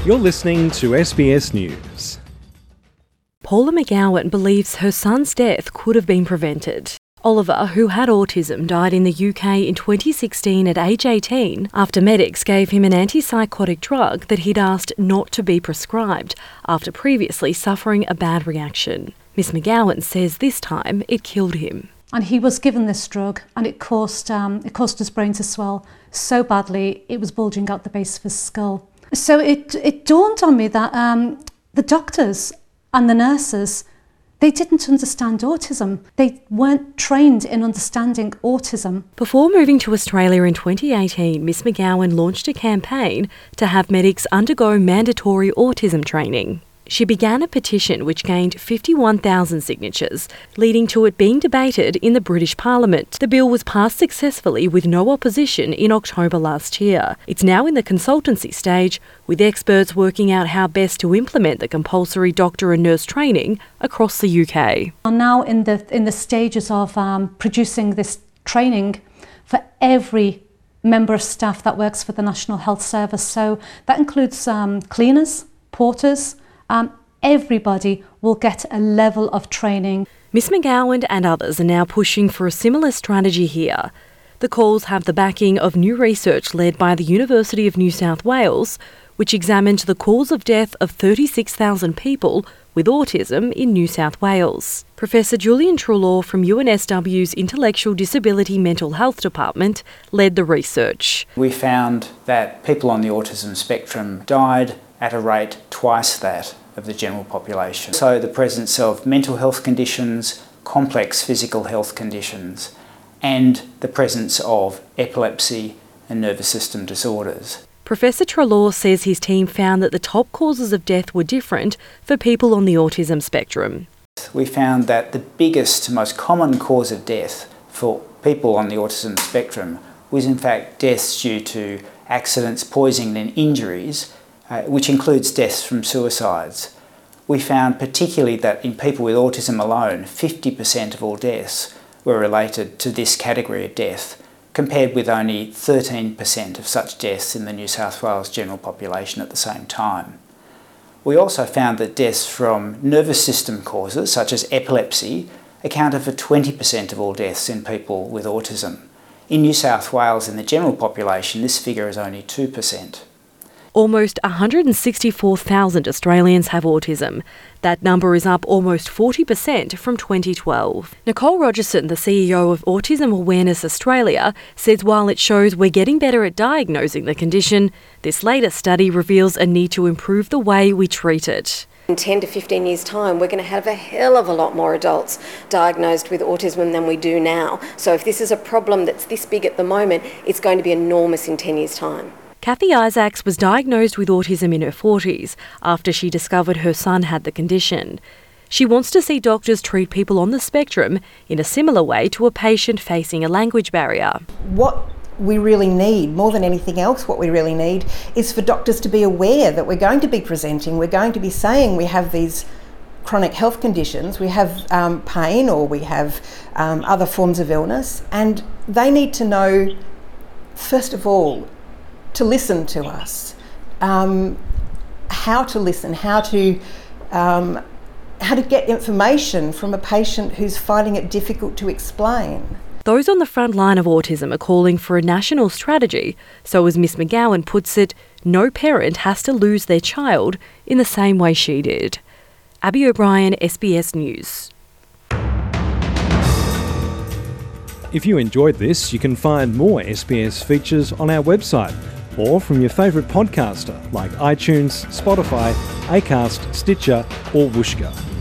You're listening to SBS News. Paula McGowan believes her son's death could have been prevented. Oliver, who had autism, died in the UK in 2016 at age 18 after medics gave him an antipsychotic drug that he'd asked not to be prescribed after previously suffering a bad reaction. Miss McGowan says this time it killed him. And he was given this drug and it caused his brain to swell so badly it was bulging out the base of his skull. So it dawned on me that the doctors and the nurses, they didn't understand autism. They weren't trained in understanding autism. Before moving to Australia in 2018, Miss McGowan launched a campaign to have medics undergo mandatory autism training. She began a petition which gained 51,000 signatures, leading to it being debated in the British Parliament. The bill was passed successfully with no opposition in October last year. It's now in the consultancy stage, with experts working out how best to implement the compulsory doctor and nurse training across the UK. We're now in the stages of producing this training for every member of staff that works for the National Health Service. So that includes cleaners, porters. Everybody will get a level of training. Miss McGowan and others are now pushing for a similar strategy here. The calls have the backing of new research led by the University of New South Wales, which examined the cause of death of 36,000 people with autism in New South Wales. Professor Julian Trelaw from UNSW's Intellectual Disability Mental Health Department led the research. We found that people on the autism spectrum died at a rate twice that of the general population. So the presence of mental health conditions, complex physical health conditions, and the presence of epilepsy and nervous system disorders. Professor Trelaw says his team found that the top causes of death were different for people on the autism spectrum. We found that the biggest, most common cause of death for people on the autism spectrum was in fact deaths due to accidents, poisoning and injuries, which includes deaths from suicides. We found particularly that in people with autism alone, 50% of all deaths were related to this category of death, compared with only 13% of such deaths in the New South Wales general population at the same time. We also found that deaths from nervous system causes, such as epilepsy, accounted for 20% of all deaths in people with autism. In New South Wales, in the general population, this figure is only 2%. Almost 164,000 Australians have autism. That number is up almost 40% from 2012. Nicole Rogerson, the CEO of Autism Awareness Australia, says while it shows we're getting better at diagnosing the condition, this latest study reveals a need to improve the way we treat it. In 10 to 15 years' time, we're going to have a hell of a lot more adults diagnosed with autism than we do now. So if this is a problem that's this big at the moment, it's going to be enormous in 10 years' time. Kathy Isaacs was diagnosed with autism in her 40s after she discovered her son had the condition. She wants to see doctors treat people on the spectrum in a similar way to a patient facing a language barrier. What we really need, more than anything else, what we really need is for doctors to be aware that we're going to be presenting, we're going to be saying we have these chronic health conditions, we have pain or we have other forms of illness, and they need to know, first of all, to listen to us, how to listen, how to get information from a patient who's finding it difficult to explain. Those on the front line of autism are calling for a national strategy, so as Miss McGowan puts it, no parent has to lose their child in the same way she did. Abby O'Brien, SBS News. If you enjoyed this, you can find more SBS features on our website or from your favourite podcaster like iTunes, Spotify, Acast, Stitcher or Whooshkaa.